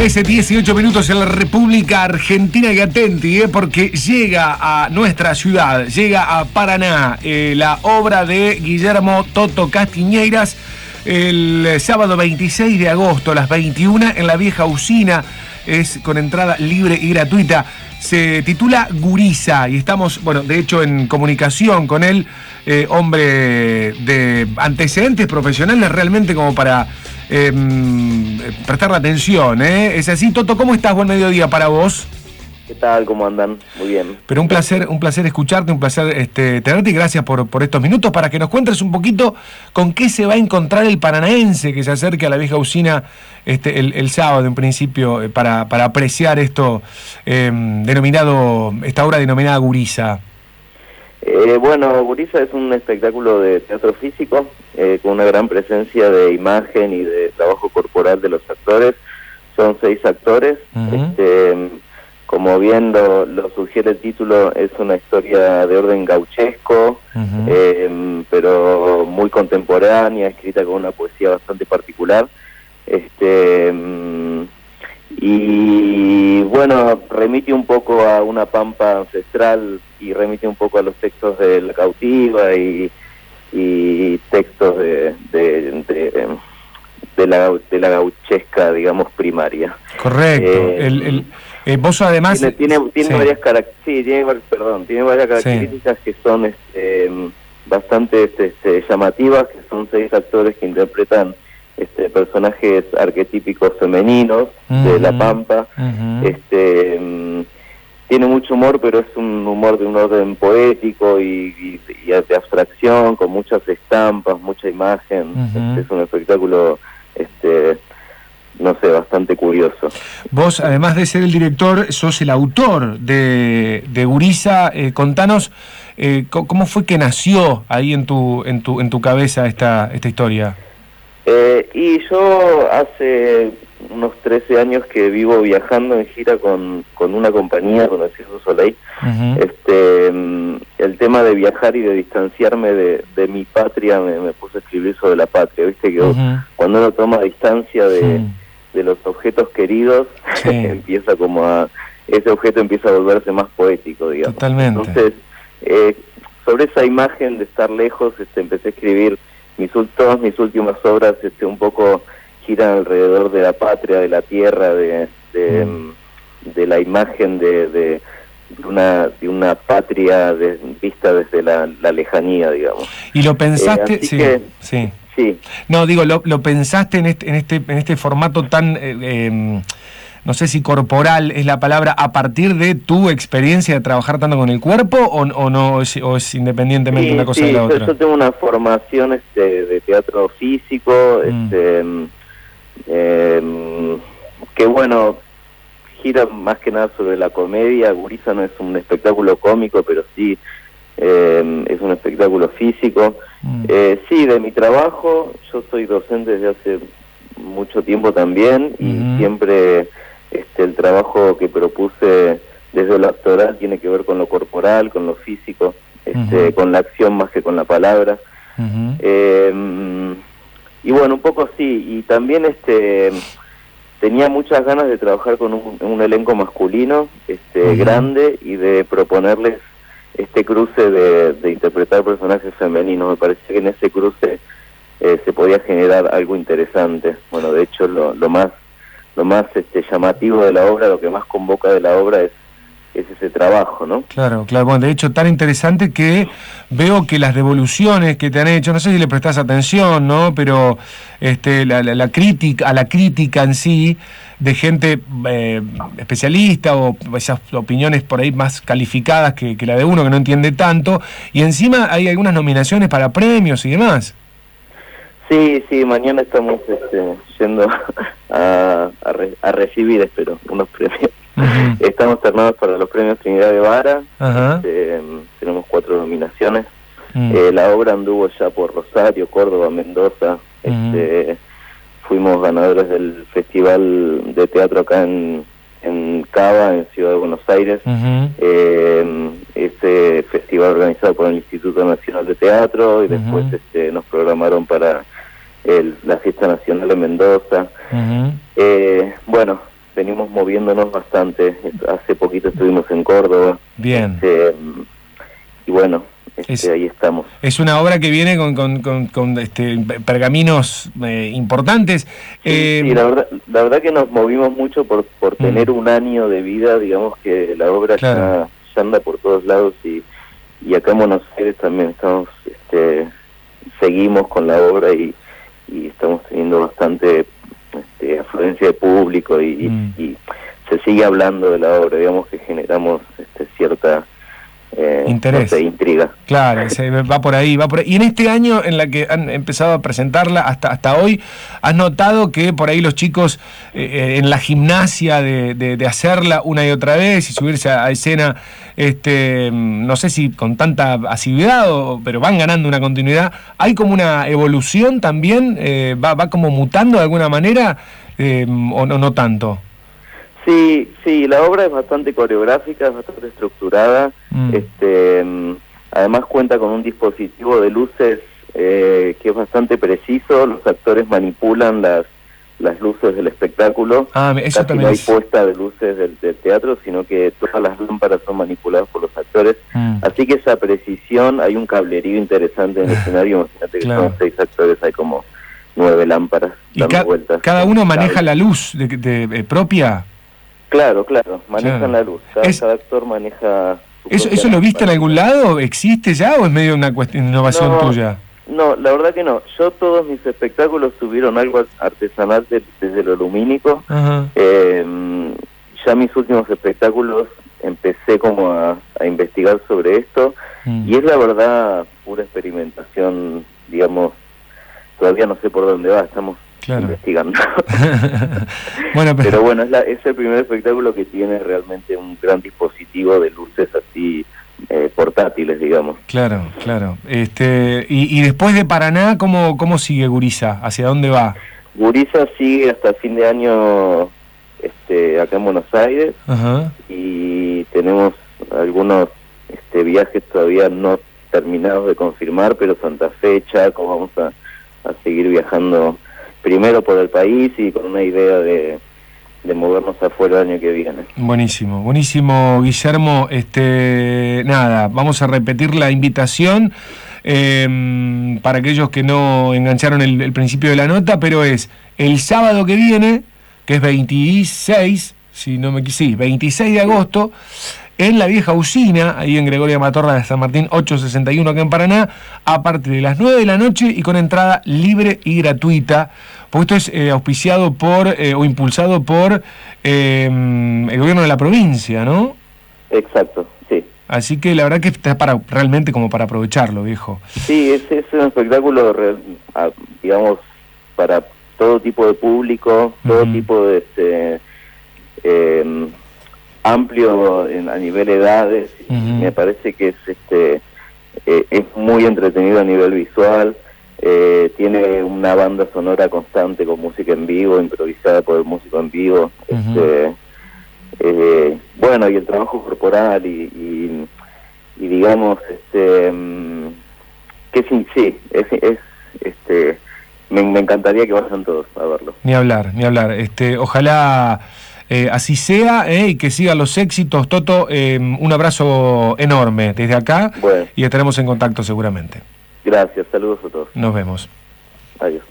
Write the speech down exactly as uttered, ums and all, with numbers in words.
trece, dieciocho minutos en la República Argentina, y atenti, eh, porque llega a nuestra ciudad, llega a Paraná, eh, la obra de Guillermo Toto Castiñeiras, el sábado veintiséis de agosto a las veintiuna en la vieja usina, es con entrada libre y gratuita. Se titula Gurisa y estamos, bueno, de hecho en comunicación con él, eh, hombre de antecedentes profesionales realmente como para eh, prestarle atención, ¿eh? Es así. Toto, ¿cómo estás? Buen mediodía para vos. ¿Qué tal? ¿Cómo andan? Muy bien. Pero un placer, un placer escucharte, un placer este, tenerte, y gracias por, por estos minutos para que nos cuentes un poquito con qué se va a encontrar el paranaense que se acerque a la vieja usina este, el, el sábado, en principio, para, para apreciar esto eh, denominado, esta obra denominada Gurisa. Eh, bueno, Gurisa es un espectáculo de teatro físico eh, con una gran presencia de imagen y de trabajo corporal de los actores. Son seis actores. Uh-huh. este, Como bien lo, lo sugiere el título, es una historia de orden gauchesco, uh-huh. eh, pero muy contemporánea, escrita con una poesía bastante particular. Este, y bueno, remite un poco a una pampa ancestral y remite un poco a los textos de la cautiva y, y textos de, de, de, de, la, de la gauchesca, digamos, primaria. Correcto. Eh, el, el... Eh, vos además... Tiene, tiene, tiene sí. varias carac- sí, tiene, perdón, tiene varias características sí. que son este, bastante este, este, llamativas, que son seis actores que interpretan este, personajes arquetípicos femeninos uh-huh. de La Pampa. Uh-huh. este um, Tiene mucho humor, pero es un humor de un orden poético y, y, y de abstracción, con muchas estampas, mucha imagen. Uh-huh. Este, es un espectáculo... este no sé, bastante curioso. Vos, además de ser el director, sos el autor de, de Gurisa. Eh, contanos eh, cómo fue que nació ahí en tu en tu en tu cabeza esta esta historia. Eh, y yo hace unos trece años que vivo viajando en gira con, con una compañía, con el Circo Soleil. Uh-huh. Este, el tema de viajar y de distanciarme de, de mi patria me, me puse a escribir sobre la patria. Viste que uh-huh. cuando uno toma distancia de... Sí. de los objetos queridos, sí. empieza como a, ese objeto empieza a volverse más poético, digamos. Totalmente. Entonces, eh, sobre esa imagen de estar lejos, este, empecé a escribir mis todas mis últimas obras, este, un poco giran alrededor de la patria, de la tierra, de, de, mm. de la imagen de, de una de una patria de, vista desde la, la lejanía, digamos. Y lo pensaste, eh, sí, que, sí. Sí. No, digo, lo, lo pensaste en este, en este, en este formato tan, eh, eh, no sé si corporal es la palabra, a partir de tu experiencia de trabajar tanto con el cuerpo, o, o no, o es, o es independientemente sí, una cosa sí, de la otra. Yo, yo tengo una formación este, de teatro físico, mm. este, eh, que bueno, gira más que nada sobre la comedia. Gurisa no es un espectáculo cómico, pero sí eh, es un espectáculo físico. Mm. Eh, sí, de mi trabajo, yo soy docente desde hace mucho tiempo también, y mm. siempre este, el trabajo que propuse desde lo actoral tiene que ver con lo corporal, con lo físico, este, mm. con la acción más que con la palabra. Mm. Eh, y bueno, un poco sí, y también este tenía muchas ganas de trabajar con un, un elenco masculino este, mm. grande, y de proponerles este cruce de, de interpretar personajes femeninos. Me parecía que en ese cruce eh, se podía generar algo interesante. Bueno, de hecho lo, lo más lo más este llamativo de la obra, lo que más convoca de la obra es es ese trabajo, ¿no? Claro, claro. Bueno, de hecho, tan interesante que veo que las devoluciones que te han hecho, no sé si le prestás atención, ¿no? Pero este, la, la, la crítica, a la crítica en sí, de gente eh, especialista, o esas opiniones por ahí más calificadas que, que la de uno que no entiende tanto, y encima hay algunas nominaciones para premios y demás. Sí, sí, mañana estamos este, yendo a, a, re, a recibir, espero, unos premios. Uh-huh. Estamos terminados para los premios Trinidad de Vara. Uh-huh. este, tenemos cuatro nominaciones. Uh-huh. eh, la obra anduvo ya por Rosario, Córdoba, Mendoza. Uh-huh. este, fuimos ganadores del Festival de Teatro acá en, en Cava, en Ciudad de Buenos Aires. Uh-huh. eh, este festival organizado por el Instituto Nacional de Teatro, y después uh-huh. este, nos programaron para el, la Fiesta Nacional de Mendoza. Uh-huh. eh, bueno venimos moviéndonos bastante. Hace poquito estuvimos en Córdoba. Bien. Este, y bueno, este, es, ahí estamos. Es una obra que viene con, con, con, con este, pergaminos eh, importantes. Sí, eh, sí, la verdad, la verdad que nos movimos mucho por, por mm. tener un año de vida, digamos que la obra claro. ya, ya anda por todos lados y, y acá en Buenos Aires también estamos, este, seguimos con la obra y, y estamos teniendo bastante este, afluencia de público y, mm. y, y se sigue hablando de la obra, digamos que generamos este, cierta eh, interés, no sé, intriga. Claro, se va por ahí, va por ahí. Y en este año en la que han empezado a presentarla hasta hasta hoy, ¿has notado que por ahí los chicos eh, en la gimnasia de, de, de hacerla una y otra vez y subirse a, a escena, este, no sé si con tanta asiduidad, o, pero van ganando una continuidad? ¿Hay como una evolución también? Eh, va, ¿Va como mutando de alguna manera eh, o no, no tanto? Sí, sí, la obra es bastante coreográfica, es bastante estructurada, mm. este, además cuenta con un dispositivo de luces eh, que es bastante preciso, los actores manipulan las las luces del espectáculo, ah, eso casi no hay puesta de luces del, del teatro, sino que todas las lámparas son manipuladas por los actores, mm. así que esa precisión, hay un cablerío interesante en el escenario, imagínate que claro. son seis actores, hay como nueve lámparas dando ca vueltas. ¿Cada uno maneja la luz de, de, de propia? Claro, claro, manejan claro. la luz, cada, es, cada actor maneja... ¿Eso, ¿Eso lo viste en algún lado? ¿Existe ya o es medio una cuestión, innovación no, tuya? No, la verdad que no. Yo todos mis espectáculos tuvieron algo artesanal de, desde lo lumínico. Uh-huh. eh, ya mis últimos espectáculos empecé como a, a investigar sobre esto mm. y es la verdad pura experimentación, digamos, todavía no sé por dónde va, estamos claro. investigando. bueno, pero... pero bueno, es, la, es el primer espectáculo que tiene realmente un gran dispositivo de luces así eh, portátiles, digamos. Claro, claro. Este y, y después de Paraná, ¿cómo, cómo sigue Guriza? ¿Hacia dónde va? Guriza sigue hasta fin de año este, acá en Buenos Aires. Uh-huh. Y tenemos algunos este, viajes todavía no terminados de confirmar, pero Santa Fe, Chaco, vamos a, a seguir viajando primero por el país y con una idea de, de movernos afuera el año que viene. Buenísimo, buenísimo, Guillermo. Este, nada, vamos a repetir la invitación eh, para aquellos que no engancharon el, el principio de la nota, pero es el sábado que viene, que es veintiséis, si no me sí, veintiséis de agosto, en la vieja usina, ahí en Gregorio Matorra de San Martín ochocientos sesenta y uno, acá en Paraná, a partir de las nueve de la noche y con entrada libre y gratuita, porque esto es eh, auspiciado por, eh, o impulsado por eh, el gobierno de la provincia, ¿no? Exacto, sí. Así que la verdad que está para realmente como para aprovecharlo, viejo. Sí, es, es un espectáculo, digamos, para todo tipo de público, todo uh-huh. tipo de... Este, eh, amplio en, a nivel edades, uh-huh. me parece que es este eh, es muy entretenido a nivel visual, eh, tiene una banda sonora constante con música en vivo, improvisada por el músico en vivo, uh-huh. este eh, bueno, y el trabajo corporal y, y, y digamos este que sí, sí es, es este me, me encantaría que vayan todos a verlo. Ni hablar, ni hablar, este ojalá Eh, así sea, eh, y que sigan los éxitos. Toto, eh, un abrazo enorme desde acá, bueno. Y estaremos en contacto seguramente. Gracias, saludos a todos. Nos vemos. Adiós.